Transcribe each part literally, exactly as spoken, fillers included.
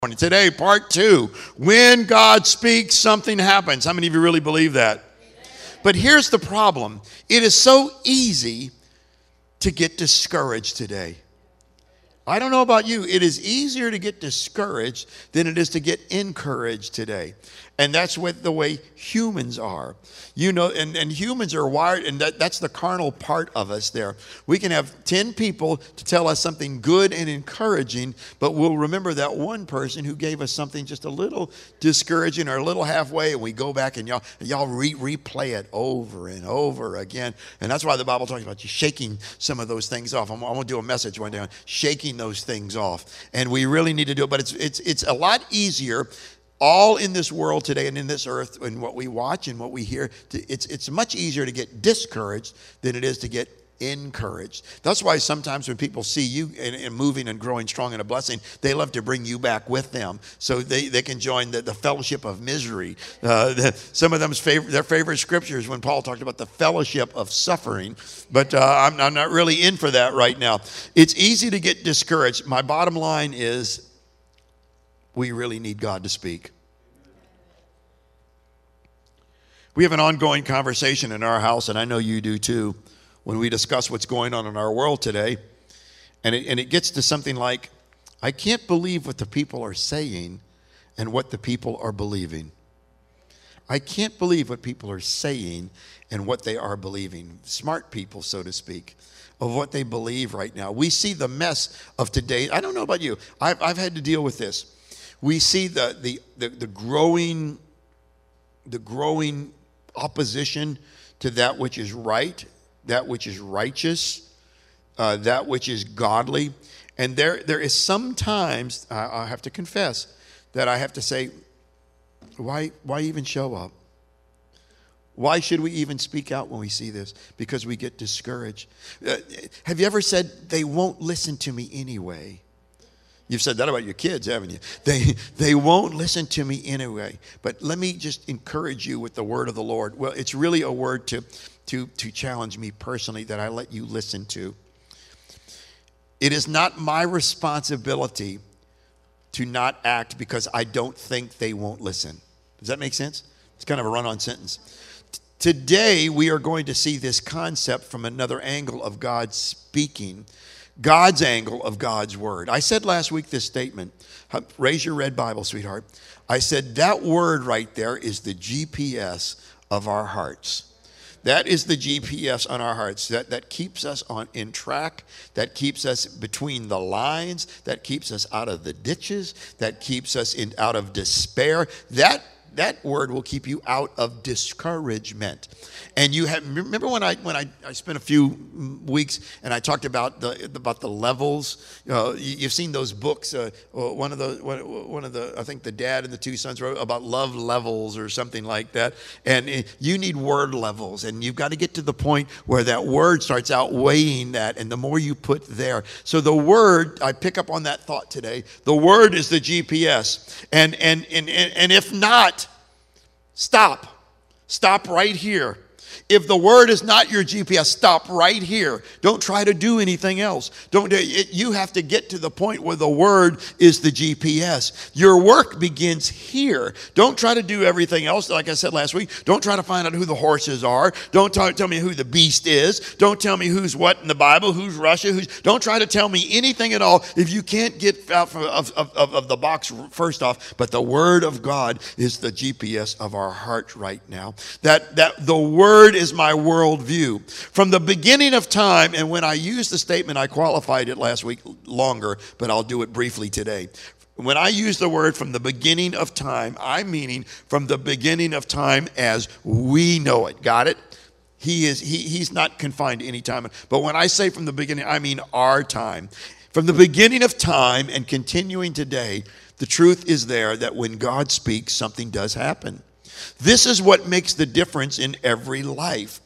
Today, part two, when God speaks, something happens. How many of you really believe that? But here's the problem. It is so easy to get discouraged today. I don't know about you. It is easier to get discouraged than it is to get encouraged today. And that's what the way humans are. You know, and, and humans are wired, and that, that's the carnal part of us there. We can have ten people to tell us something good and encouraging, but we'll remember that one person who gave us something just a little discouraging or a little halfway, and we go back and y'all, y'all re- replay it over and over again. And that's why the Bible talks about you shaking some of those things off. I'm, I'm going to do a message one day on shaking those things off. And we really need to do it, but it's it's it's a lot easier all in this world today and in this earth and what we watch and what we hear. It's it's much easier to get discouraged than it is to get encouraged. That's why sometimes when people see you and, and moving and growing strong in a blessing, they love to bring you back with them so they, they can join the, the fellowship of misery. Uh, the, some of them's favorite, their favorite scriptures when Paul talked about the fellowship of suffering, but uh, I'm, I'm not really in for that right now. It's easy to get discouraged. My bottom line is we really need God to speak. We have an ongoing conversation in our house, and I know you do too, when we discuss what's going on in our world today. And it, and it gets to something like, I can't believe what the people are saying and what the people are believing. I can't believe what people are saying and what they are believing. Smart people, so to speak, of what they believe right now. We see the mess of today. I don't know about you. I've, I've had to deal with this. We see the, the, the, the growing, the growing opposition to that which is right, that which is righteous, uh, that which is godly. And there, there is sometimes, I, I have to confess, that I have to say, why, why even show up? Why should we even speak out when we see this? Because we get discouraged. Uh, have you ever said, they won't listen to me anyway? You've said that about your kids, haven't you? They they won't listen to me anyway. But let me just encourage you with the word of the Lord. Well, it's really a word to, to, to challenge me personally that I let you listen to. It is not my responsibility to not act because I don't think they won't listen. Does that make sense? It's kind of a run-on sentence. T- today, we are going to see this concept from another angle of God speaking. God's angle of God's word. I said last week this statement. Raise your red Bible, sweetheart. I said that word right there is the G P S of our hearts. That is the G P S on our hearts. That, that keeps us on in track. That keeps us between the lines. That keeps us out of the ditches. That keeps us in out of despair. That That word will keep you out of discouragement. And you have remember when I when I, I spent a few weeks and I talked about the about the levels. Uh, you, you've seen those books. Uh, one of the one of the I think the dad and the two sons wrote about love levels or something like that. And you need word levels, and you've got to get to the point where that word starts outweighing that. And the more you put there, so the word, I pick up on that thought today. The word is the G P S, and and and and if not. Stop. Stop right here. If the word is not your G P S, stop right here. Don't try to do anything else. Don't. It, you have to get to the point where the word is the G P S. Your work begins here. Don't try to do everything else. Like I said last week, don't try to find out who the horses are. Don't t- tell me who the beast is. Don't tell me who's what in the Bible, who's Russia. Who's. Don't try to tell me anything at all if you can't get out of, of, of, of the box first off. But the word of God is the G P S of our heart right now. That, that the word is my worldview. From the beginning of time, and when I used the statement, I qualified it last week longer, but I'll do it briefly today. When I use the word from the beginning of time, I'm meaning from the beginning of time as we know it. Got it? He is he he's not confined to any time. But when I say from the beginning, I mean our time. From the beginning of time and continuing today, the truth is there that when God speaks, something does happen. This is what makes the difference in every life.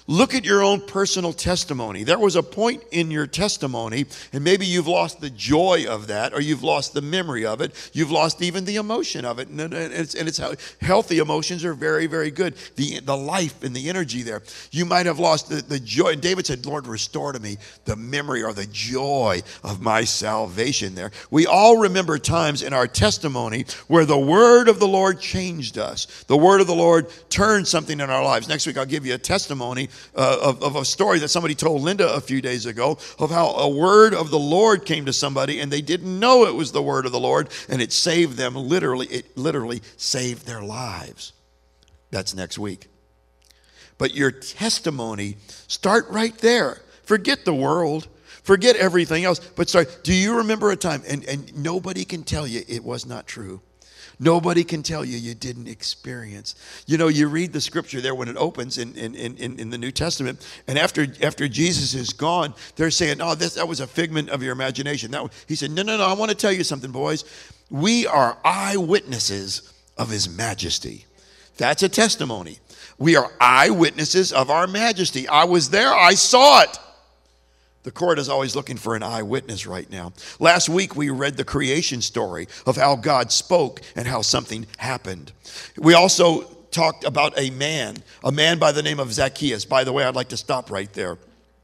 Look at your own personal testimony. There was a point in your testimony, and maybe you've lost the joy of that, or you've lost the memory of it. You've lost even the emotion of it. And it's, and it's how healthy emotions are very, very good. The, the life and the energy there. You might have lost the, the joy. And David said, Lord, restore to me the memory or the joy of my salvation there. We all remember times in our testimony where the word of the Lord changed us. The word of the Lord turned something in our lives. Next week, I'll give you a testimony Uh, of, of a story that somebody told Linda a few days ago of how a word of the Lord came to somebody and they didn't know it was the word of the Lord, and it saved them literally. It literally saved their lives. That's next week. But your testimony, start right there. Forget the world. Forget everything else. But start, do you remember a time, and, and nobody can tell you it was not true. Nobody can tell you you didn't experience. You know, you read the scripture there when it opens in, in, in, in the New Testament, and after after Jesus is gone, they're saying, oh, this, that was a figment of your imagination. That, he said, no, no, no, I want to tell you something, boys. We are eyewitnesses of his majesty. That's a testimony. We are eyewitnesses of our majesty. I was there. I saw it. The court is always looking for an eyewitness right now. Last week, we read the creation story of how God spoke and how something happened. We also talked about a man, a man by the name of Zacchaeus. By the way, I'd like to stop right there.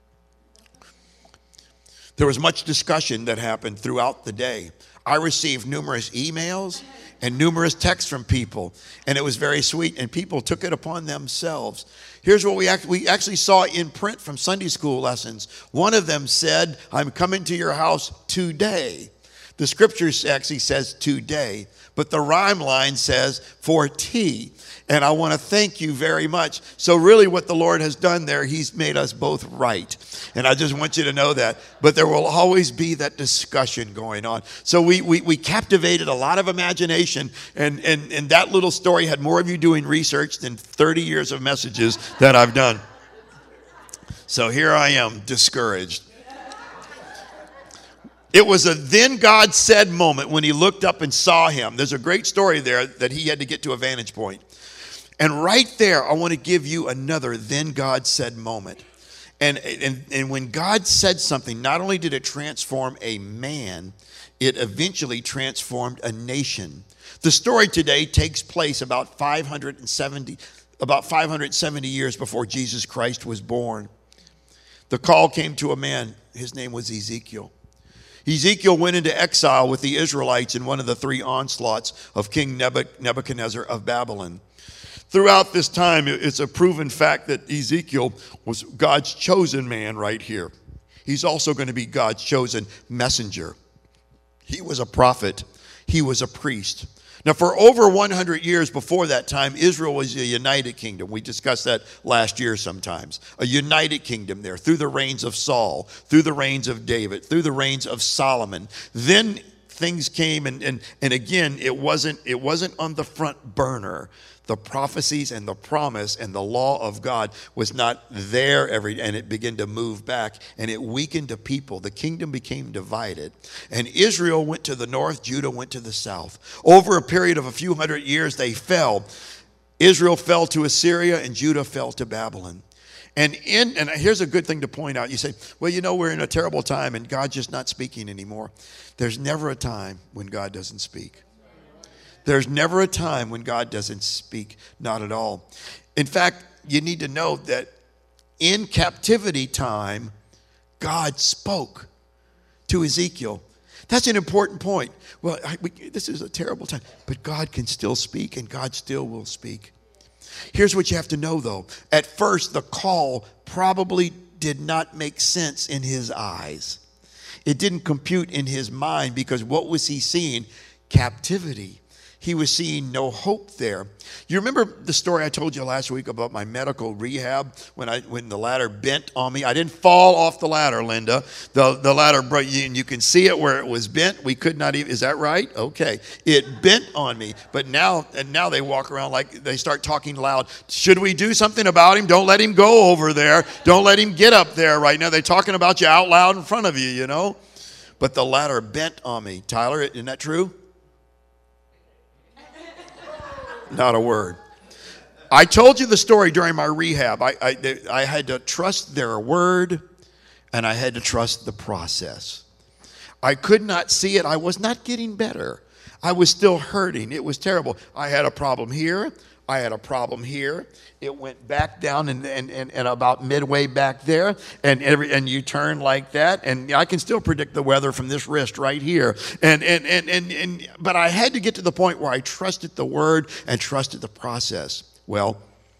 There was much discussion that happened throughout the day. I received numerous emails and numerous texts from people, and it was very sweet, and people took it upon themselves. Here's what we, act- we actually saw in print from Sunday school lessons. One of them said, I'm coming to your house today. The scripture actually says today, but the rhyme line says for tea. And I want to thank you very much. So really what the Lord has done there, he's made us both right. And I just want you to know that. But there will always be that discussion going on. So we we, we captivated a lot of imagination. And, and, and that little story had more of you doing research than thirty years of messages that I've done. So here I am, discouraged. It was a then God said moment when he looked up and saw him. There's a great story there that he had to get to a vantage point. And right there, I want to give you another then God said moment. And, and, and when God said something, not only did it transform a man, it eventually transformed a nation. The story today takes place about five hundred seventy, about five hundred seventy years before Jesus Christ was born. The call came to a man. His name was Ezekiel. Ezekiel went into exile with the Israelites in one of the three onslaughts of King Nebuchadnezzar of Babylon. Throughout this time, it's a proven fact that Ezekiel was God's chosen man right here. He's also going to be God's chosen messenger. He was a prophet. He was a priest. Now, for over one hundred years before that time, Israel was a united kingdom. We discussed that last year sometimes. A united kingdom there through the reigns of Saul, through the reigns of David, through the reigns of Solomon. Then things came, and, and, and again, it wasn't, it wasn't on the front burner. The prophecies and the promise and the law of God was not there every, and it began to move back, and it weakened the people. The kingdom became divided, and Israel went to the north, Judah went to the south. Over a period of a few hundred years, they fell. Israel fell to Assyria, and Judah fell to Babylon. And in and here's a good thing to point out. You say, well, you know, we're in a terrible time, and God's just not speaking anymore. There's never a time when God doesn't speak. There's never a time when God doesn't speak, not at all. In fact, you need to know that in captivity time, God spoke to Ezekiel. That's an important point. Well, I, we, this is a terrible time, but God can still speak, and God still will speak. Here's what you have to know, though. At first, the call probably did not make sense in his eyes. It didn't compute in his mind, because what was he seeing? Captivity. He was seeing no hope there. You remember the story I told you last week about my medical rehab when I when the ladder bent on me? I didn't fall off the ladder, Linda. The the ladder, and you can see it where it was bent. We could not even, is that right? Okay. It bent on me. But now, and now they walk around like they start talking loud. Should we do something about him? Don't let him go over there. Don't let him get up there right now. They're talking about you out loud in front of you, you know. But the ladder bent on me. Tyler, isn't that true? Not a word. I told you the story during my rehab. I, I, I had to trust their word, and I had to trust the process. I could not see it. I was not getting better. I was still hurting. It was terrible. I had a problem here. I had a problem here. It went back down and, and, and, and about midway back there, and every and you turn like that, and I can still predict the weather from this wrist right here. And and and and, and but I had to get to the point where I trusted the word and trusted the process. Well,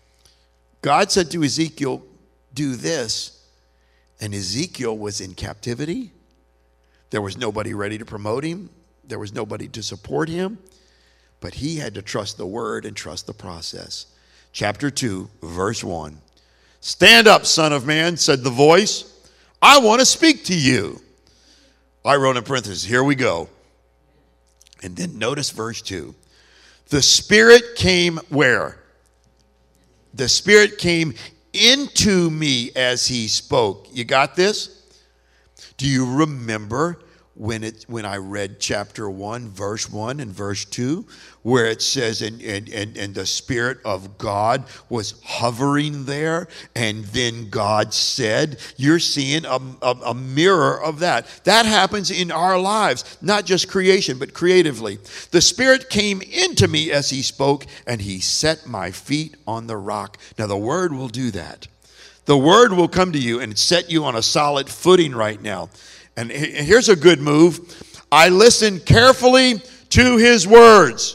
God said to Ezekiel, "Do this," and Ezekiel was in captivity. There was nobody ready to promote him. There was nobody to support him. But he had to trust the word and trust the process. Chapter two, verse one. "Stand up, son of man," said the voice. "I want to speak to you." I wrote in parentheses, here we go. And then notice verse two. The Spirit came where? The Spirit came into me as he spoke. You got this? Do you remember when it when I read chapter one, verse one and verse two, where it says, and, and, and, and the Spirit of God was hovering there, and then God said? You're seeing a, a, a mirror of that. That happens in our lives, not just creation, but creatively. The Spirit came into me as he spoke, and he set my feet on the rock. Now the word will do that. The word will come to you and set you on a solid footing right now. And here's a good move. I listened carefully to his words.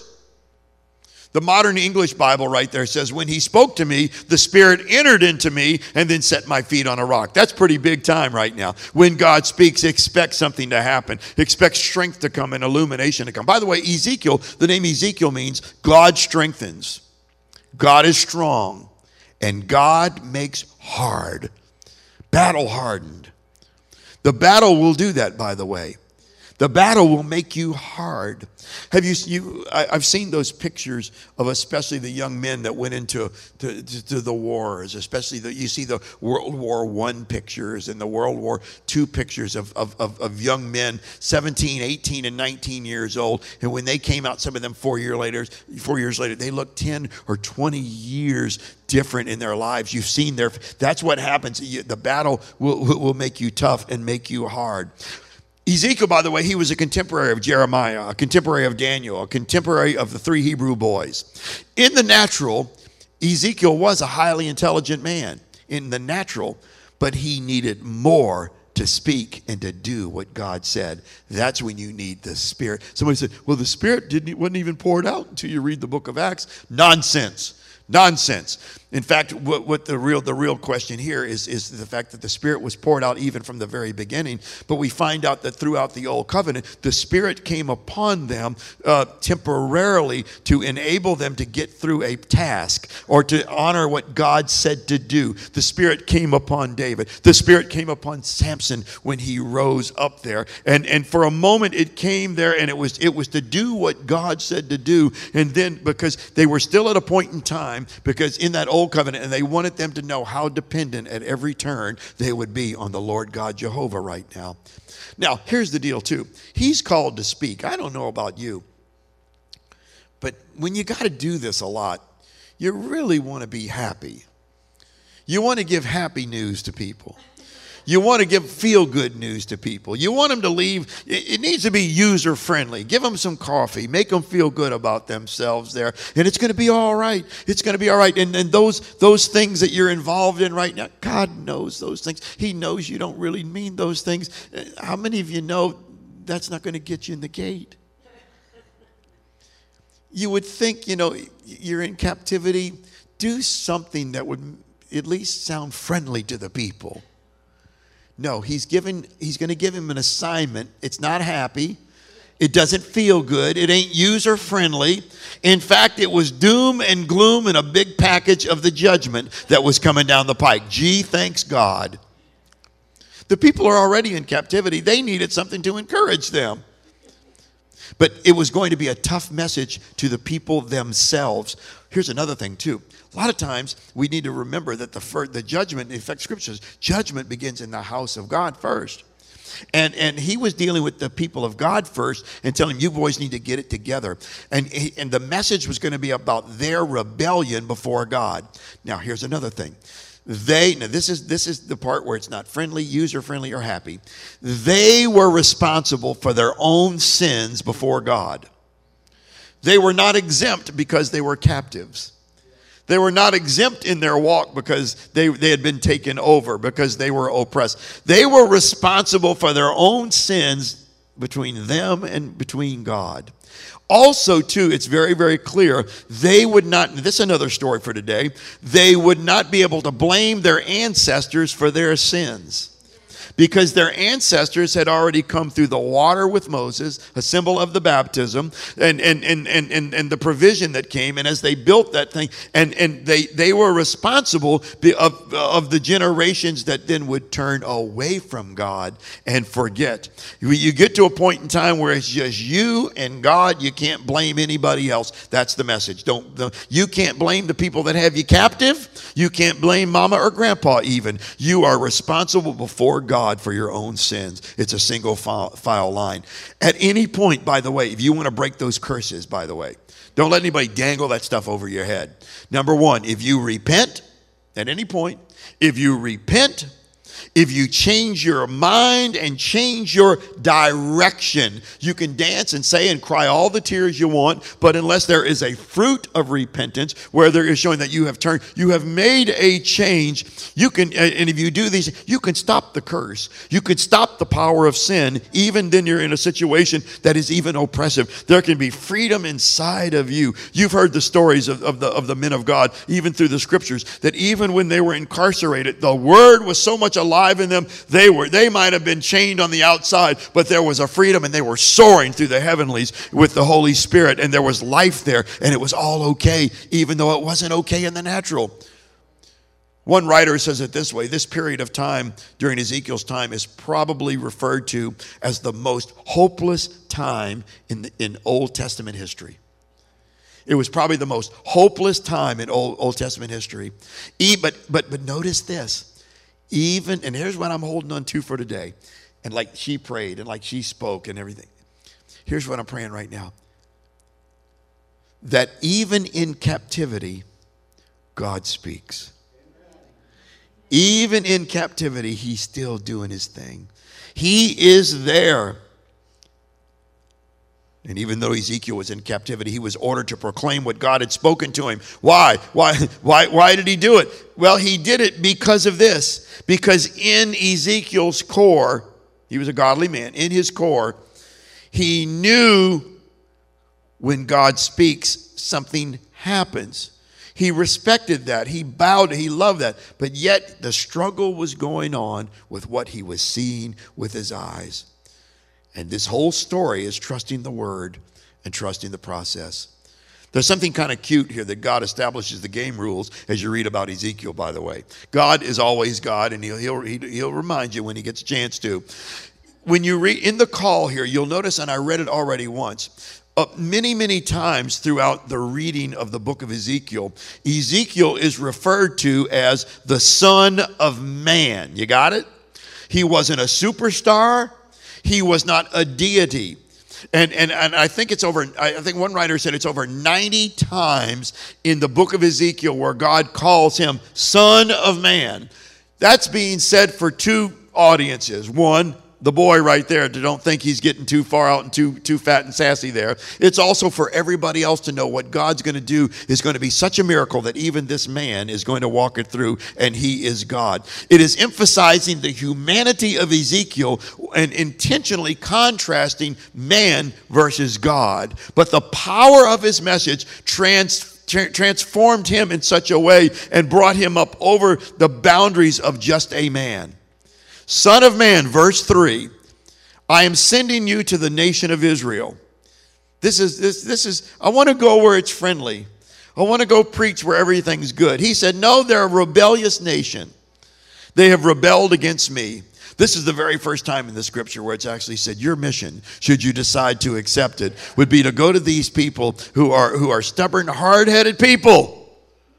The modern English Bible right there says, when he spoke to me, the Spirit entered into me and then set my feet on a rock. That's pretty big time right now. When God speaks, expect something to happen. Expect strength to come and illumination to come. By the way, Ezekiel, the name Ezekiel means God strengthens. God is strong. And God makes hard. Battle hardened. The battle will do that, by the way. The battle will make you hard. Have you, you I, I've seen those pictures of especially the young men that went into to, to, to the wars, especially the, you see the World War One pictures and the World War Two pictures of, of, of, of young men, seventeen, eighteen, and nineteen years old. And when they came out, some of them four, year later, four years later, they looked ten or twenty years different in their lives. You've seen their, that's what happens. The battle will, will make you tough and make you hard. Ezekiel, by the way, he was a contemporary of Jeremiah, a contemporary of Daniel, a contemporary of the three Hebrew boys. In the natural, Ezekiel was a highly intelligent man in the natural, but he needed more to speak and to do what God said. That's when you need the Spirit. Somebody said, well, the Spirit didn't, wasn't even poured out until you read the book of Acts. Nonsense. Nonsense. In fact, what, what the real the real question here is, is the fact that the Spirit was poured out even from the very beginning. But we find out that throughout the Old Covenant, the Spirit came upon them uh, temporarily to enable them to get through a task or to honor what God said to do. The Spirit came upon David. The Spirit came upon Samson when he rose up there. And, and for a moment it came there, and it was it was to do what God said to do. And then because they were still at a point in time, because in that Old Covenant, and they wanted them to know how dependent at every turn they would be on the Lord God Jehovah right now. Now, here's the deal too. He's called to speak. I don't know about you, but when you got to do this a lot, you really want to be happy. You want to give happy news to people. You want to give feel-good news to people. You want them to leave. It needs to be user-friendly. Give them some coffee. Make them feel good about themselves there. And it's going to be all right. It's going to be all right. And, and those, those things that you're involved in right now, God knows those things. He knows you don't really mean those things. How many of you know that's not going to get you in the gate? You would think, you know, you're in captivity. Do something that would at least sound friendly to the people. No, he's given, he's going to give him an assignment. It's not happy. It doesn't feel good. It ain't user friendly. In fact, it was doom and gloom in a big package of the judgment that was coming down the pike. Gee, thanks God. The people are already in captivity. They needed something to encourage them. But it was going to be a tough message to the people themselves. Here's another thing too. A lot of times we need to remember that the first, the judgment, in fact, Scripture says, judgment begins in the house of God first. And, and he was dealing with the people of God first and telling them, you boys need to get it together. And, he, and the message was going to be about their rebellion before God. Now, here's another thing. They, now this is, this is the part where it's not friendly, user-friendly, or happy. They were responsible for their own sins before God. They were not exempt because they were captives. They were not exempt in their walk because they, they had been taken over, because they were oppressed. They were responsible for their own sins between them and between God. Also, too, it's very, very clear, they would not, this is another story for today, they would not be able to blame their ancestors for their sins, because their ancestors had already come through the water with Moses, a symbol of the baptism, and and and and, and, and the provision that came. And as they built that thing, and, and they, they were responsible of, of the generations that then would turn away from God and forget. You get to a point in time where it's just you and God. You can't blame anybody else. That's the message. Don't the, you can't blame the people that have you captive. You can't blame mama or grandpa even. You are responsible before God for your own sins. It's a single file, file line. At any point, by the way, if you want to break those curses, by the way, don't let anybody dangle that stuff over your head. Number one, if you repent at any point, if you repent, if you change your mind and change your direction, you can dance and say and cry all the tears you want, but unless there is a fruit of repentance where there is showing that you have turned, you have made a change, you can, and if you do these, you can stop the curse. You can stop the power of sin. Even then you're in a situation that is even oppressive. There can be freedom inside of you. You've heard the stories of, of, the, of the men of God, even through the scriptures, that even when they were incarcerated, the word was so much alive in them, they were they might have been chained on the outside, but there was a freedom, and they were soaring through the heavenlies with the Holy Spirit, and there was life there, and it was all okay, even though it wasn't okay in the natural. One writer says it this way: this period of time during Ezekiel's time is probably referred to as the most hopeless time in the, in Old Testament history. It was probably the most hopeless time in Old, Old Testament history. E, but but but notice this. Even, and here's what I'm holding on to for today. And like she prayed and like she spoke and everything. Here's what I'm praying right now. That even in captivity, God speaks. Even in captivity, he's still doing his thing. He is there. And even though Ezekiel was in captivity, he was ordered to proclaim what God had spoken to him. Why? Why? Why? Why did he do it? Well, he did it because of this. Because in Ezekiel's core, he was a godly man. In his core, he knew when God speaks, something happens. He respected that. He bowed. He loved that. But yet the struggle was going on with what he was seeing with his eyes. And this whole story is trusting the word and trusting the process. There's something kind of cute here that God establishes the game rules as you read about Ezekiel, by the way. God is always God, and he'll, he'll, he'll remind you when he gets a chance to. When you read in the call here, you'll notice, and I read it already once, uh, many, many times throughout the reading of the book of Ezekiel, Ezekiel is referred to as the Son of Man. You got it? He wasn't a superstar. He was not a deity. And, and, and I think it's over, I think one writer said it's over ninety times in the book of Ezekiel where God calls him Son of Man. That's being said for two audiences. One, the boy right there, don't think he's getting too far out and too, too fat and sassy there. It's also for everybody else to know what God's going to do is going to be such a miracle that even this man is going to walk it through, and he is God. It is emphasizing the humanity of Ezekiel and intentionally contrasting man versus God. But the power of his message trans transformed him in such a way and brought him up over the boundaries of just a man. Son of man, verse three, I am sending you to the nation of Israel. This is, this, this is, I want to go where it's friendly. I want to go preach where everything's good. He said, no, they're a rebellious nation. They have rebelled against me. This is the very first time in the scripture where it's actually said your mission, should you decide to accept it, would be to go to these people who are, who are stubborn, hard-headed people.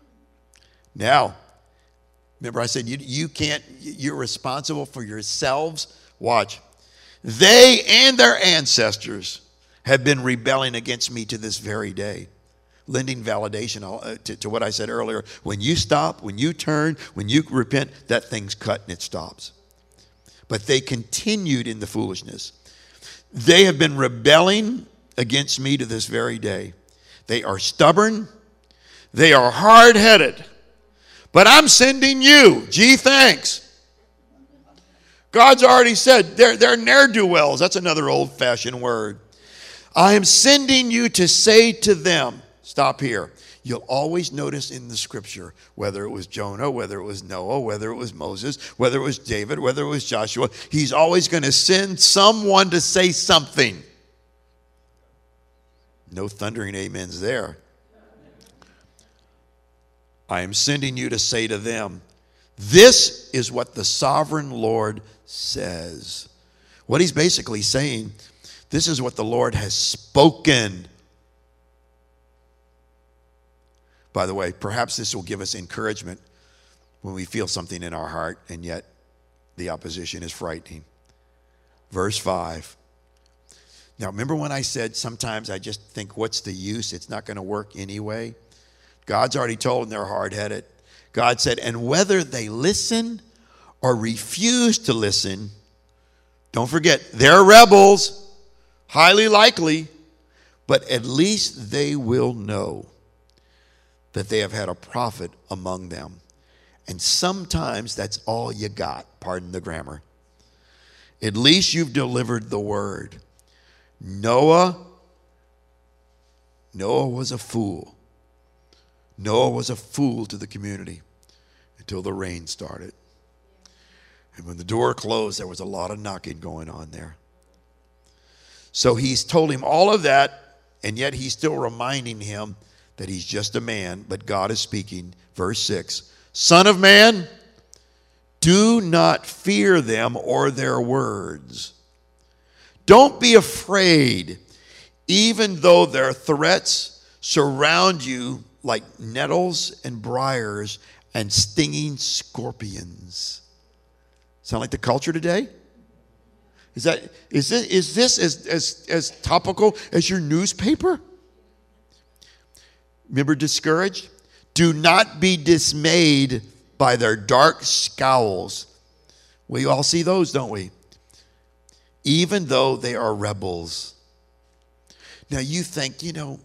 Now, remember I said you, you can't, you're responsible for yourselves. Watch. They and their ancestors have been rebelling against me to this very day. Lending validation to, to what I said earlier. When you stop, when you turn, when you repent, that thing's cut and it stops. But they continued in the foolishness. They have been rebelling against me to this very day. They are stubborn. They are hard-headed. But I'm sending you. Gee, thanks. God's already said they're, they're ne'er-do-wells. That's another old-fashioned word. I am sending you to say to them, stop here. You'll always notice in the scripture, whether it was Jonah, whether it was Noah, whether it was Moses, whether it was David, whether it was Joshua, he's always going to send someone to say something. No thundering amens there. I am sending you to say to them, this is what the sovereign Lord says. What he's basically saying, this is what the Lord has spoken. By the way, perhaps this will give us encouragement when we feel something in our heart and yet the opposition is frightening. Verse five. Now, remember when I said sometimes I just think, what's the use? It's not going to work anyway. God's already told them they're hard-headed. God said, and whether they listen or refuse to listen, don't forget, they're rebels, highly likely, but at least they will know that they have had a prophet among them. And sometimes that's all you got, pardon the grammar. At least you've delivered the word. Noah, Noah was a fool. Noah was a fool to the community until the rain started. And when the door closed, there was a lot of knocking going on there. So he's told him all of that, and yet he's still reminding him that he's just a man, but God is speaking. Verse six, Son of man, do not fear them or their words. Don't be afraid, even though their threats surround you like nettles and briars and stinging scorpions. Sound like the culture today? Is that is this is this as as, as topical as your newspaper? Remember, discouraged? Do not be dismayed by their dark scowls. We all see those, don't we? Even though they are rebels. Now you think, you know,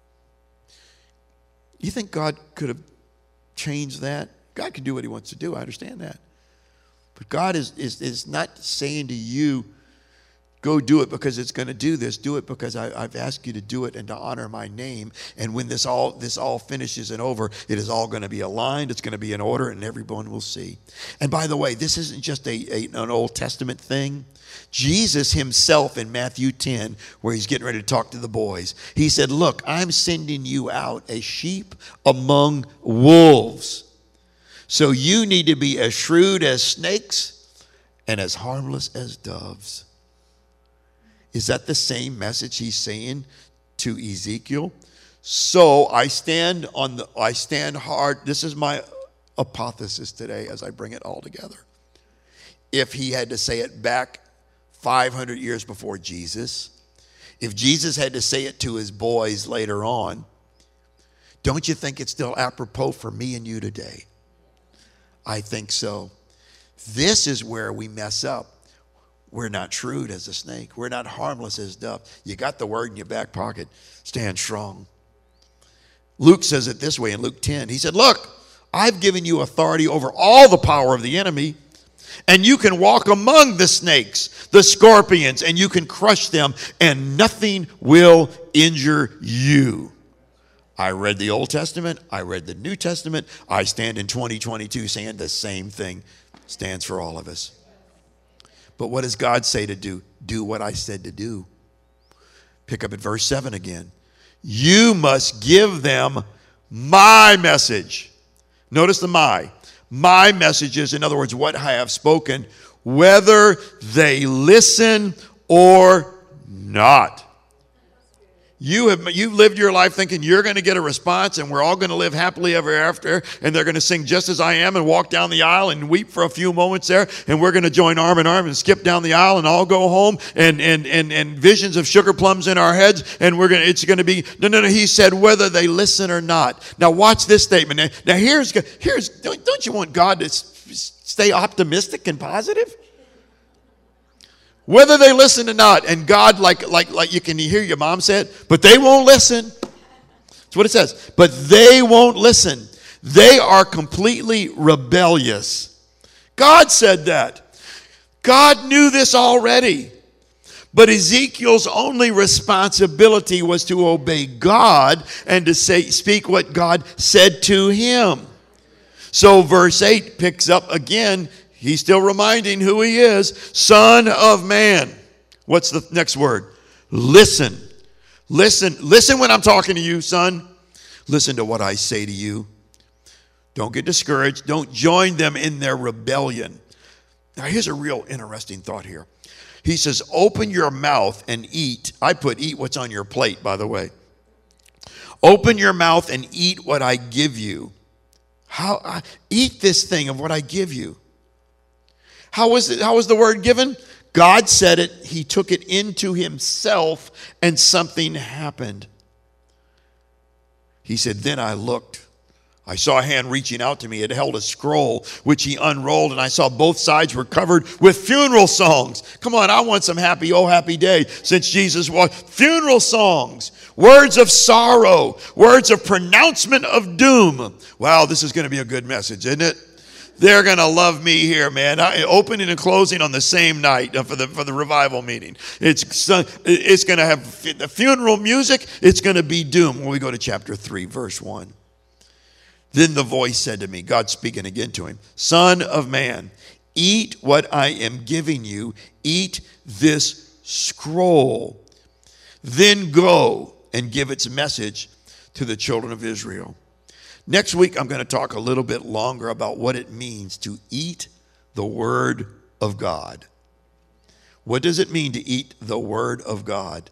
you think God could have changed that? God can do what he wants to do. I understand that. But God is, is, is not saying to you, go do it because it's going to do this. Do it because I, I've asked you to do it and to honor my name. And when this all this all finishes and over, it is all going to be aligned. It's going to be in order, and everyone will see. And by the way, this isn't just a, a an Old Testament thing. Jesus himself in Matthew ten, where he's getting ready to talk to the boys, he said, look, I'm sending you out as sheep among wolves. So you need to be as shrewd as snakes and as harmless as doves. Is that the same message he's saying to Ezekiel? So I stand on the, I stand hard. This is my hypothesis today as I bring it all together. If he had to say it back five hundred years before Jesus, if Jesus had to say it to his boys later on, don't you think it's still apropos for me and you today? I think so. This is where we mess up. We're not shrewd as a snake. We're not harmless as dove. You got the word in your back pocket. Stand strong. Luke says it this way in Luke ten. He said, look, I've given you authority over all the power of the enemy, and you can walk among the snakes, the scorpions, and you can crush them, and nothing will injure you. I read the Old Testament. I read the New Testament. I stand in twenty twenty-two saying the same thing stands for all of us. But what does God say to do? Do what I said to do. Pick up at verse seven again. You must give them my message. Notice the my. My message is, in other words, what I have spoken, whether they listen or not. You have you've lived your life thinking you're going to get a response and we're all going to live happily ever after, and they're going to sing Just As I Am and walk down the aisle and weep for a few moments there, and we're going to join arm in arm and skip down the aisle and all go home, and and and and visions of sugar plums in our heads, and we're going to, it's going to be no no no he said whether they listen or not. Now watch this statement. Now, now here's here's don't, don't you want God to stay optimistic and positive? Whether they listen or not, and God, like like like you can hear your mom said, but they won't listen. That's what it says. But they won't listen. They are completely rebellious. God said that. God knew this already. But Ezekiel's only responsibility was to obey God and to say, speak what God said to him. So verse eight picks up again. He's still reminding who he is. Son of man. What's the next word? Listen. Listen. Listen when I'm talking to you, son. Listen to what I say to you. Don't get discouraged. Don't join them in their rebellion. Now, here's a real interesting thought here. He says, open your mouth and eat. I put eat what's on your plate, by the way. Open your mouth and eat what I give you. How? I, eat this thing of what I give you. How was it? How was the word given? God said it. He took it into himself, and something happened. He said, then I looked. I saw a hand reaching out to me. It held a scroll, which he unrolled, and I saw both sides were covered with funeral songs. Come on, I want some happy, oh, happy day since Jesus walked. Funeral songs, words of sorrow, words of pronouncement of doom. Wow, this is going to be a good message, isn't it? They're going to love me here, man. I, opening and closing on the same night for the for the revival meeting. It's it's going to have the funeral music. It's going to be doom. When we go to chapter three, verse one. Then the voice said to me, God speaking again to him, Son of man, eat what I am giving you. Eat this scroll. Then go and give its message to the children of Israel. Next week, I'm going to talk a little bit longer about what it means to eat the Word of God. What does it mean to eat the Word of God?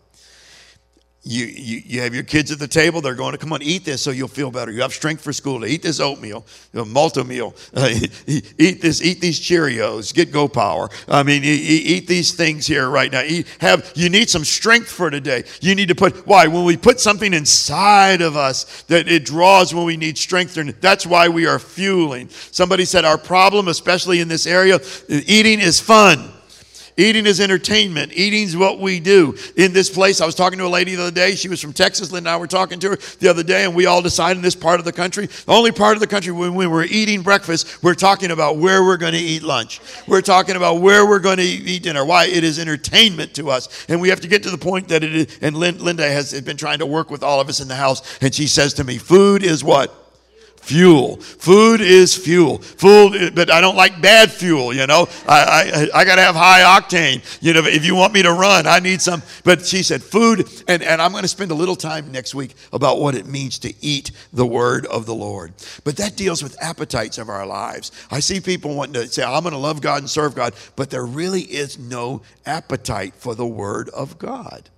You, you, you have your kids at the table. They're going to, come on, eat this so you'll feel better. You have strength for school. Eat this oatmeal, you know, multi-meal. Uh, eat this, eat these Cheerios. Get Go Power. I mean, eat, eat these things here right now. Eat, have, you need some strength for today. You need to put, why? When we put something inside of us that it draws when we need strength, that's why we are fueling. Somebody said our problem, especially in this area, eating is fun. Eating is entertainment. Eating is what we do. In this place, I was talking to a lady the other day. She was from Texas. Lynn and I were talking to her the other day, and we all decided in this part of the country, the only part of the country when we were eating breakfast, we're talking about where we're going to eat lunch. We're talking about where we're going to eat dinner. Why? It is entertainment to us. And we have to get to the point that it is, and Linda has been trying to work with all of us in the house, and she says to me, food is what? Fuel. Food is fuel. Food, but I don't like bad fuel, you know. I I, I got to have high octane. You know, if you want me to run, I need some. But she said food, and, and I'm going to spend a little time next week about what it means to eat the word of the Lord. But that deals with appetites of our lives. I see people wanting to say, I'm going to love God and serve God, but there really is no appetite for the word of God.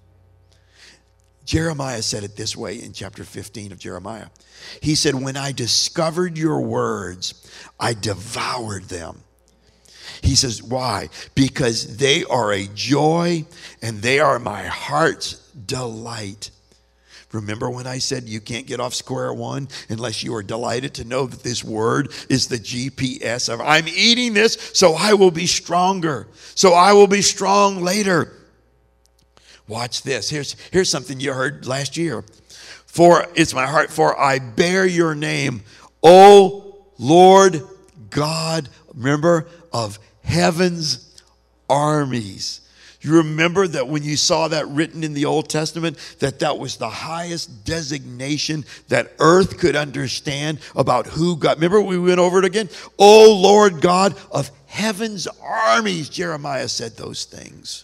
Jeremiah said it this way in chapter fifteen of Jeremiah. He said, when I discovered your words, I devoured them. He says, why? Because they are a joy and they are my heart's delight. Remember when I said you can't get off square one unless you are delighted to know that this word is the G P S of, I'm eating this so I will be stronger. So I will be strong later. Watch this. Here's, here's something you heard last year. For it's my heart, for I bear your name, O Lord God, remember, of heaven's armies. You remember that when you saw that written in the Old Testament, that that was the highest designation that earth could understand about who God. Remember we went over it again? O Lord God of heaven's armies, Jeremiah said those things.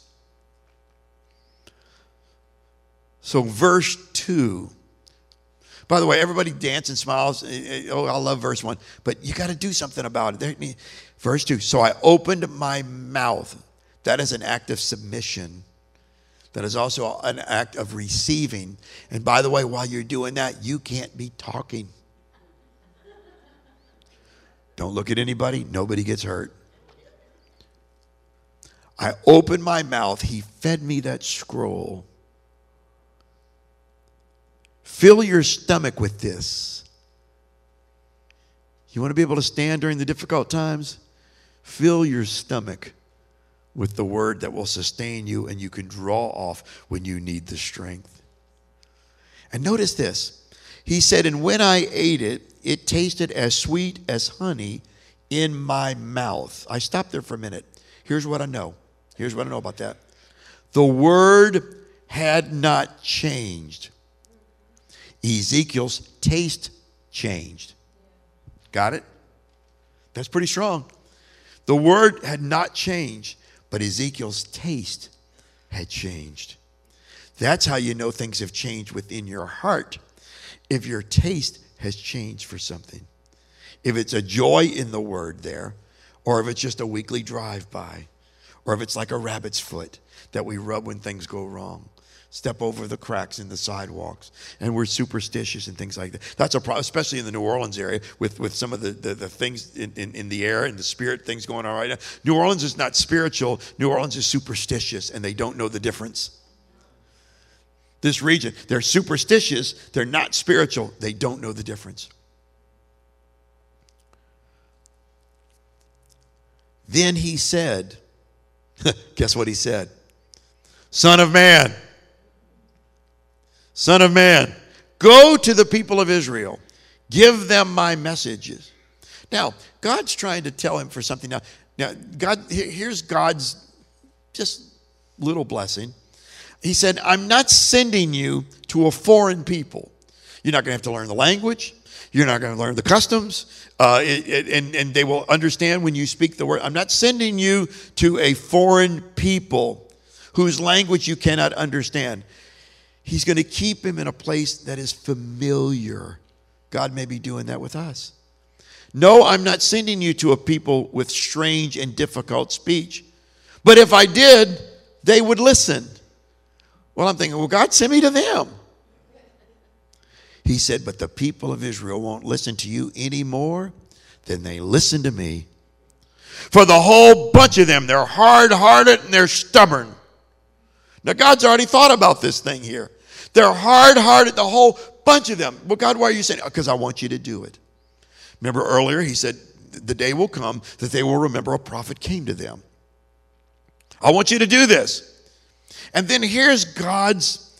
So verse two. By the way, everybody dance and smiles. Oh, I love verse one. But you got to do something about it. Verse two. So I opened my mouth. That is an act of submission. that is also an act of receiving. And by the way, while you're doing that, you can't be talking. Don't look at anybody. Nobody gets hurt. I opened my mouth. He fed me that scroll. Fill your stomach with this. You want to be able to stand during the difficult times? Fill your stomach with the word that will sustain you and you can draw off when you need the strength. And notice this. He said, and when I ate it, it tasted as sweet as honey in my mouth. I stopped there for a minute. Here's what I know. Here's what I know about that. The word had not changed. Ezekiel's taste changed. Got it? That's pretty strong. The word had not changed, but Ezekiel's taste had changed. That's how you know things have changed within your heart. If your taste has changed for something. If it's a joy in the word there, or if it's just a weekly drive-by, or if it's like a rabbit's foot that we rub when things go wrong. Step over the cracks in the sidewalks. And we're superstitious and things like that. That's a problem, especially in the New Orleans area with, with some of the, the, the things in, in, in the air and the spirit things going on right now. New Orleans is not spiritual. New Orleans is superstitious, and they don't know the difference. This region, they're superstitious. They're not spiritual. They don't know the difference. Then he said, guess what he said? Son of man. Son of man, go to the people of Israel. Give them my messages. Now, God's trying to tell him for something. Now, now God, here's God's just little blessing. He said, I'm not sending you to a foreign people. You're not going to have to learn the language. You're not going to learn the customs. Uh, it, it, and, and they will understand when you speak the word. I'm not sending you to a foreign people whose language you cannot understand. He's going to keep him in a place that is familiar. God may be doing that with us. No, I'm not sending you to a people with strange and difficult speech. But if I did, they would listen. Well, I'm thinking, well, God sent me to them. He said, but the people of Israel won't listen to you any more than they listen to me. For the whole bunch of them, they're hard-hearted and they're stubborn. Now, God's already thought about this thing here. They're hard-hearted, the whole bunch of them. Well, God, why are you saying? Because I want you to do it. Remember earlier, he said, the day will come that they will remember a prophet came to them. I want you to do this. And then here's God's,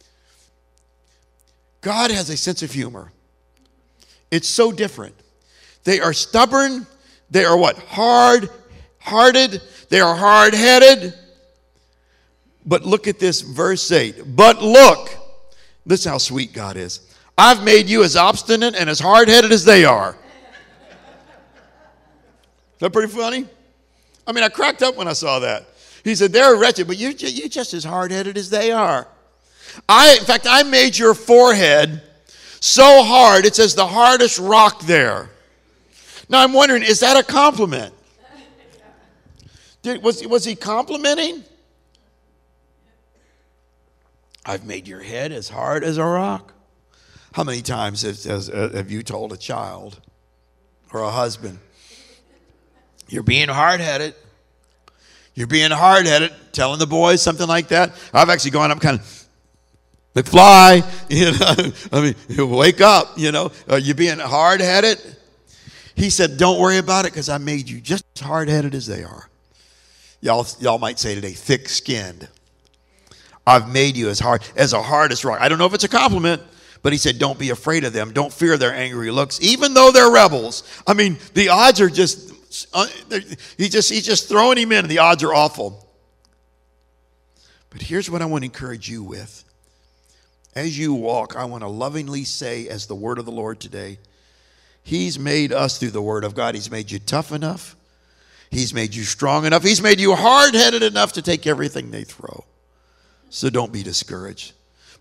God has a sense of humor. It's so different. They are stubborn. They are what? Hard-hearted. They are hard-headed. But look at this, verse eight. But look, this is how sweet God is. I've made you as obstinate and as hard-headed as they are. Is that pretty funny? I mean, I cracked up when I saw that. He said, they're wretched, but you're, you're just as hard-headed as they are. I, in fact, I made your forehead so hard, it says the hardest rock there. Now, I'm wondering, is that a compliment? Did, was, was he complimenting? I've made your head as hard as a rock. How many times has, has, uh, have you told a child or a husband, you're being hard-headed? You're being hard-headed, telling the boys something like that. I've actually gone up kind of, McFly, you know, I mean, wake up, you know. Are you being hard-headed? He said, don't worry about it because I made you just as hard-headed as they are. Y'all, y'all might say today, thick-skinned. I've made you as hard as a hardest rock. I don't know if it's a compliment, but he said, don't be afraid of them. Don't fear their angry looks, even though they're rebels. I mean, the odds are just, uh, he just he's just throwing him in, and the odds are awful. But here's what I want to encourage you with. As you walk, I want to lovingly say, as the word of the Lord today, he's made us through the word of God. He's made you tough enough. He's made you strong enough. He's made you hard-headed enough to take everything they throw. So don't be discouraged.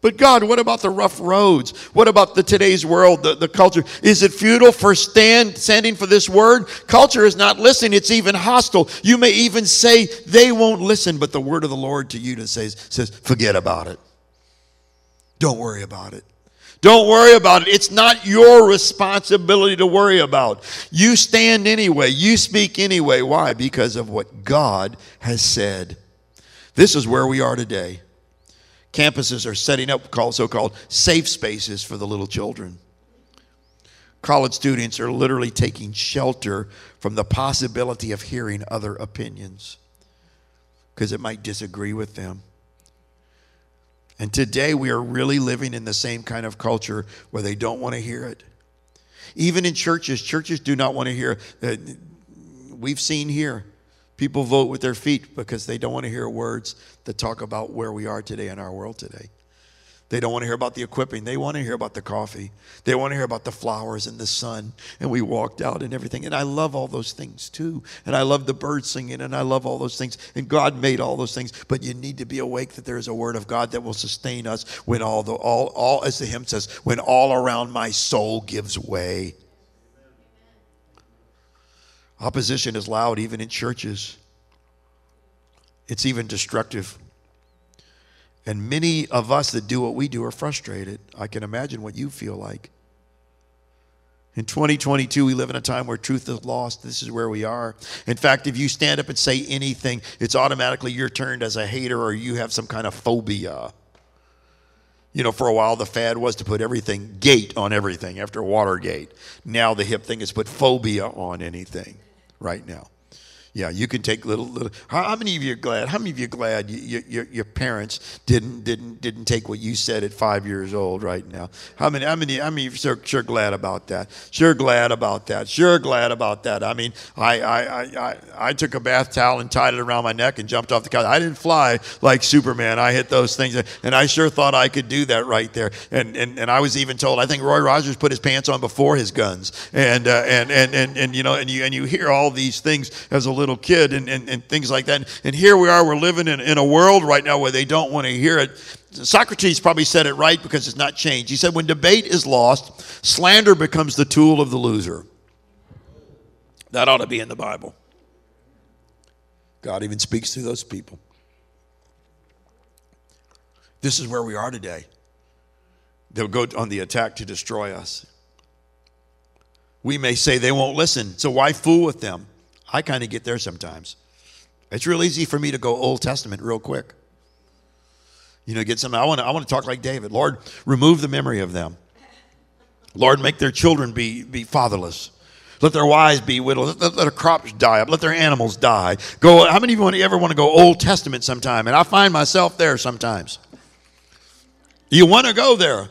But God, what about the rough roads? What about the today's world, the, the culture? Is it futile for stand, standing for this word? Culture is not listening. It's even hostile. You may even say they won't listen, but the word of the Lord to you says, says, forget about it. Don't worry about it. Don't worry about it. It's not your responsibility to worry about. You stand anyway. You speak anyway. Why? Because of what God has said. This is where we are today. Campuses are setting up so-called safe spaces for the little children. College students are literally taking shelter from the possibility of hearing other opinions because it might disagree with them. And today we are really living in the same kind of culture where they don't want to hear it. Even in churches, churches do not want to hear. Uh, we've seen here, people vote with their feet because they don't want to hear words that talk about where we are today in our world today. They don't want to hear about the equipping. They want to hear about the coffee. They want to hear about the flowers and the sun. And we walked out and everything. And I love all those things too. And I love the birds singing and I love all those things. And God made all those things. But you need to be awake that there is a word of God that will sustain us when all, the, all, all as the hymn says, when all around my soul gives way. Opposition is loud even in churches. It's even destructive. And many of us that do what we do are frustrated. I can imagine what you feel like. In twenty twenty-two, we live in a time where truth is lost. This is where we are. In fact, if you stand up and say anything, it's automatically you're turned as a hater or you have some kind of phobia. You know, for a while, the fad was to put everything, gate on everything after Watergate. Now the hip thing is put phobia on anything right now. Yeah, you can take little, little. How, how many of you are glad? How many of you are glad you, you, your your parents didn't didn't didn't take what you said at five years old right now? How many? How many? How many? Of you sure, sure glad about that? Sure glad about that. Sure glad about that. I mean, I I I I, I took a bath towel and tied it around my neck and jumped off the couch. I didn't fly like Superman. I hit those things, and I sure thought I could do that right there. And and and I was even told. I think Roy Rogers put his pants on before his guns. And uh, and and and and you know, and you and you hear all these things as a little kid and, and, and things like that. And here we are, we're living in, in a world right now where they don't want to hear it. Socrates probably said it right because it's not changed. He said, when debate is lost, slander becomes the tool of the loser. That ought to be in the Bible. God even speaks through those people. This is where we are today. They'll go on the attack to destroy us. We may say they won't listen, so why fool with them? I kind of get there sometimes. It's real easy for me to go Old Testament real quick. You know, get some. I want to. I want to talk like David. Lord, remove the memory of them. Lord, make their children be be fatherless. Let their wives be widows. Let, let their crops die up. Let their animals die. Go. How many of you ever want to go Old Testament sometime? And I find myself there sometimes. You want to go there?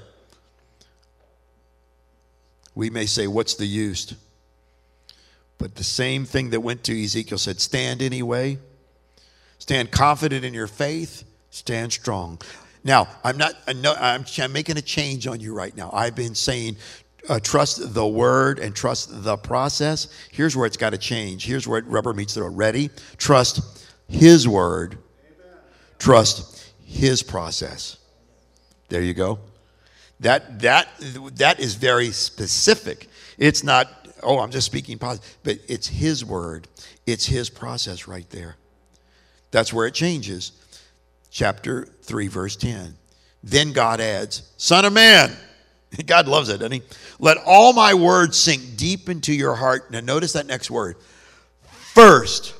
We may say, "What's the use?" But the same thing that went to Ezekiel said, stand anyway. Stand confident in your faith. Stand strong. Now, I'm not, I'm, I'm making a change on you right now. I've been saying uh, trust the word and trust the process. Here's where it's got to change. Here's where rubber meets the road. Ready? Trust his word. Trust his process. There you go. That, that, that is very specific. It's not, oh, I'm just speaking positive. But it's his word. It's his process right there. That's where it changes. Chapter three, verse ten. Then God adds, Son of man. God loves it, doesn't he? Let all my words sink deep into your heart. Now notice that next word. First.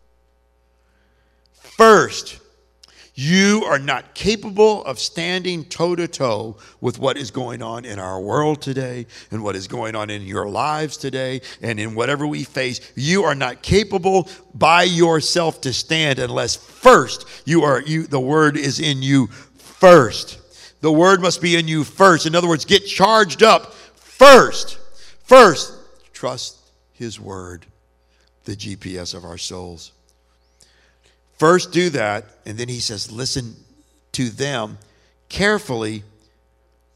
First. You are not capable of standing toe-to-toe with what is going on in our world today and what is going on in your lives today and in whatever we face. You are not capable by yourself to stand unless first you are you the word is in you first. The word must be in you first. In other words, get charged up first. First, trust his word, the G P S of our souls. First do that, and then he says, listen to them carefully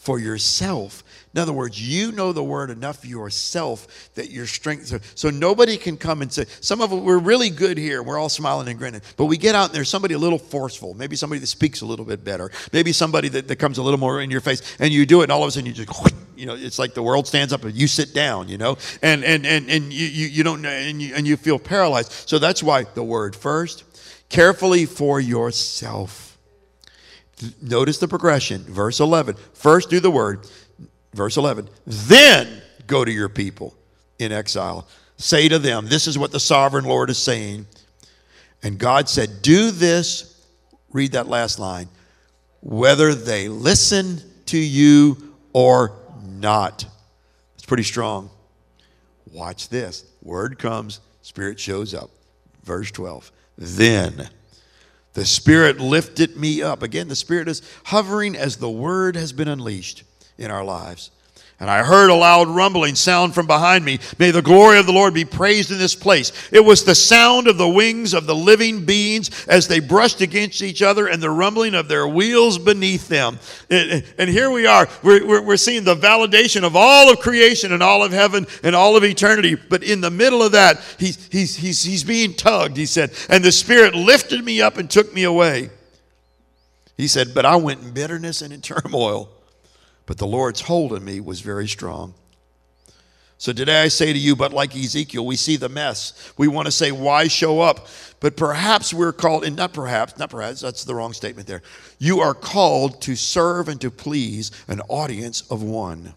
for yourself. In other words, you know the word enough yourself that your strength. So nobody can come and say, some of us, we're really good here. We're all smiling and grinning. But we get out and there's somebody a little forceful. Maybe somebody that speaks a little bit better. Maybe somebody that, that comes a little more in your face. And you do it and all of a sudden you just, you know, it's like the world stands up and you sit down, you know. And and and, and you, you, you don't, and you, and you feel paralyzed. So that's why the word first, carefully for yourself. Notice the progression. Verse eleven. First do the word. Verse eleven, then go to your people in exile. Say to them, this is what the sovereign Lord is saying. And God said, do this, read that last line, whether they listen to you or not. It's pretty strong. Watch this. Word comes, Spirit shows up. Verse twelve, then the Spirit lifted me up. Again, the Spirit is hovering as the word has been unleashed in our lives. And I heard a loud rumbling sound from behind me. May the glory of the Lord be praised in this place. It was the sound of the wings of the living beings as they brushed against each other and the rumbling of their wheels beneath them. And, and here we are. We're, we're, we're seeing the validation of all of creation and all of heaven and all of eternity. But in the middle of that, he's, he's, he's, he's being tugged, he said. And the Spirit lifted me up and took me away. He said, but I went in bitterness and in turmoil. But the Lord's hold on me was very strong. So today I say to you, but like Ezekiel, we see the mess. We want to say, why show up? But perhaps we're called, and not perhaps, not perhaps, that's the wrong statement there. You are called to serve and to please an audience of one.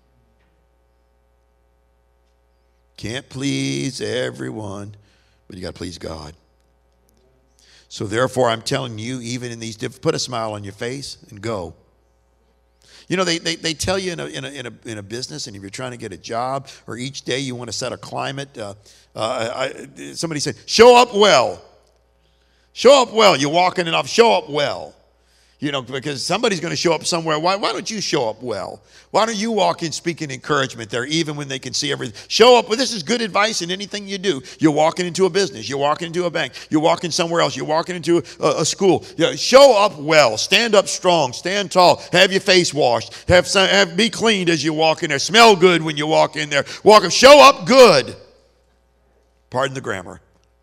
Can't please everyone, but you got to please God. So therefore, I'm telling you, even in these, diff- put a smile on your face and go. You know, they, they, they tell you in a, in, a, in, a, in a business, and if you're trying to get a job, or each day you want to set a climate, uh, uh, I, somebody said, show up well. Show up well. You're walking it off, show up well. You know, because somebody's going to show up somewhere. Why, why don't you show up well? Why don't you walk in speaking encouragement there, even when they can see everything? Show up. Well, this is good advice in anything you do. You're walking into a business. You're walking into a bank. You're walking somewhere else. You're walking into a, a school. You know, show up well. Stand up strong. Stand tall. Have your face washed. Have, some, have be cleaned as you walk in there. Smell good when you walk in there. Walk up. Show up good. Pardon the grammar.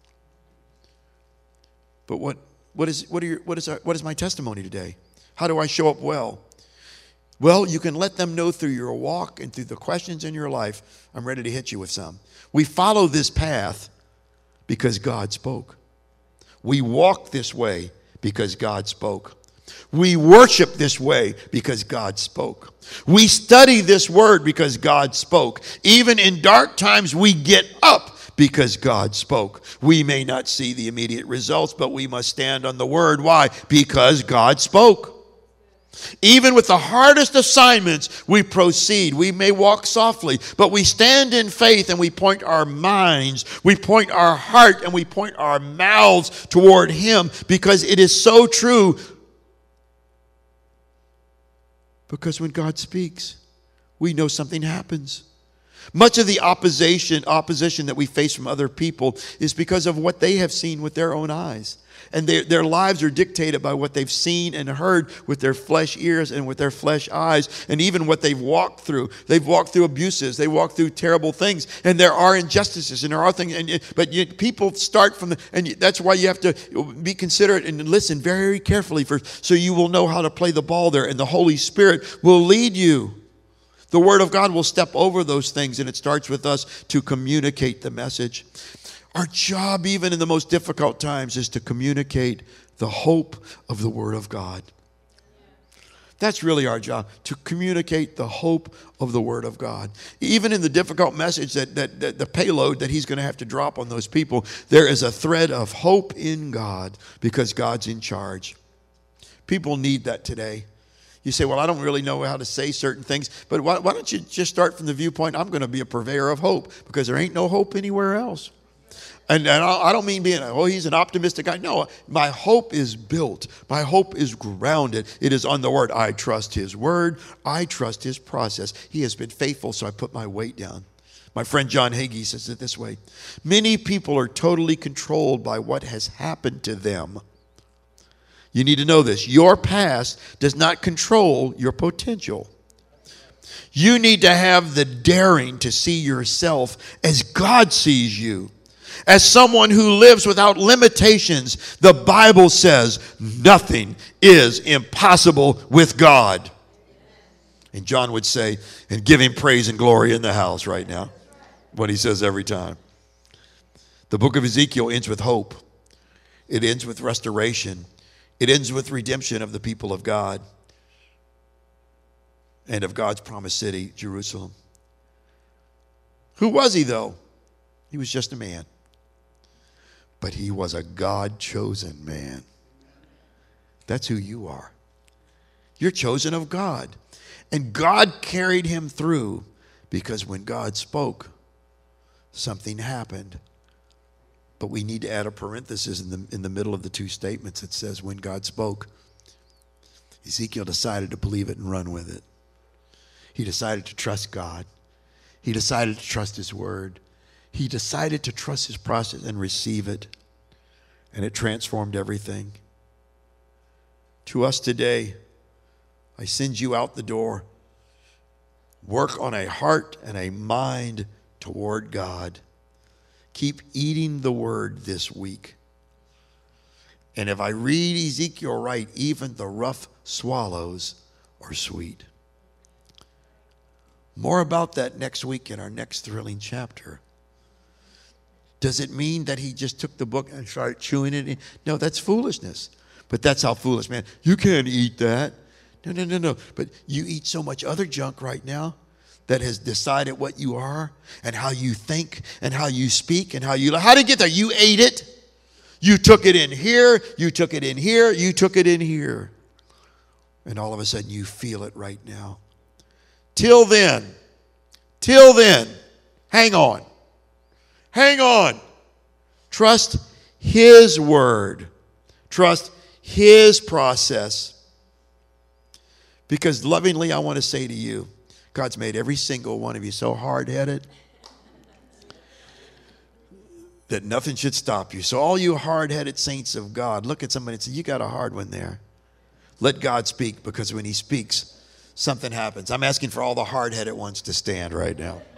But what? What is, what, are your, what, is our, what is my testimony today? How do I show up well? Well, you can let them know through your walk and through the questions in your life. I'm ready to hit you with some. We follow this path because God spoke. We walk this way because God spoke. We worship this way because God spoke. We study this word because God spoke. Even in dark times, we get up because God spoke. We may not see the immediate results, but we must stand on the word. Why? Because God spoke. Even with the hardest assignments, we proceed. We may walk softly, but we stand in faith and we point our minds, we point our heart, and we point our mouths toward Him because it is so true. Because when God speaks, we know something happens. Much of the opposition, opposition that we face from other people is because of what they have seen with their own eyes. And their, their lives are dictated by what they've seen and heard with their flesh ears and with their flesh eyes, and even what they've walked through. They've walked through abuses. They walked through terrible things. And there are injustices and there are things. And, but you, people start from the, and that's why you have to be considerate and listen very carefully for, so you will know how to play the ball there, and the Holy Spirit will lead you. The Word of God will step over those things, and it starts with us to communicate the message. Our job, even in the most difficult times, is to communicate the hope of the Word of God. That's really our job, to communicate the hope of the Word of God. Even in the difficult message, that, that, that the payload that He's going to have to drop on those people, there is a thread of hope in God because God's in charge. People need that today. You say, well, I don't really know how to say certain things, but why, why don't you just start from the viewpoint, I'm going to be a purveyor of hope, because there ain't no hope anywhere else. And, and I, I don't mean being, oh, he's an optimistic guy. No, my hope is built. My hope is grounded. It is on the Word. I trust His Word. I trust His process. He has been faithful, so I put my weight down. My friend John Hagee says it this way. Many people are totally controlled by what has happened to them. You need to know this. Your past does not control your potential. You need to have the daring to see yourself as God sees you. As someone who lives without limitations. The Bible says nothing is impossible with God. And John would say, and give him praise and glory in the house right now. What he says every time. The book of Ezekiel ends with hope. It ends with restoration. It ends with redemption of the people of God and of God's promised city, Jerusalem. Who was he, though? He was just a man. But he was a God-chosen man. That's who you are. You're chosen of God. And God carried him through because when God spoke, something happened. But we need to add a parenthesis in the, in the middle of the two statements that says when God spoke. Ezekiel decided to believe it and run with it. He decided to trust God. He decided to trust his word. He decided to trust his process and receive it. And it transformed everything. To us today, I send you out the door. Work on a heart and a mind toward God. Keep eating the word this week. And if I read Ezekiel right, even the rough swallows are sweet. More about that next week in our next thrilling chapter. Does it mean that he just took the book and started chewing it in? No, that's foolishness. But that's how foolish, man. You can't eat that. No, no, no, no. But you eat so much other junk right now that has decided what you are and how you think and how you speak and how you... How did it get there? You ate it. You took it in here. You took it in here. You took it in here. And all of a sudden you feel it right now. Till then, till then, hang on. Hang on. Trust his word. Trust his process. Because lovingly, I want to say to you, God's made every single one of you so hard-headed that nothing should stop you. So all you hard-headed saints of God, look at somebody and say, you got a hard one there. Let God speak, because when he speaks, something happens. I'm asking for all the hard-headed ones to stand right now.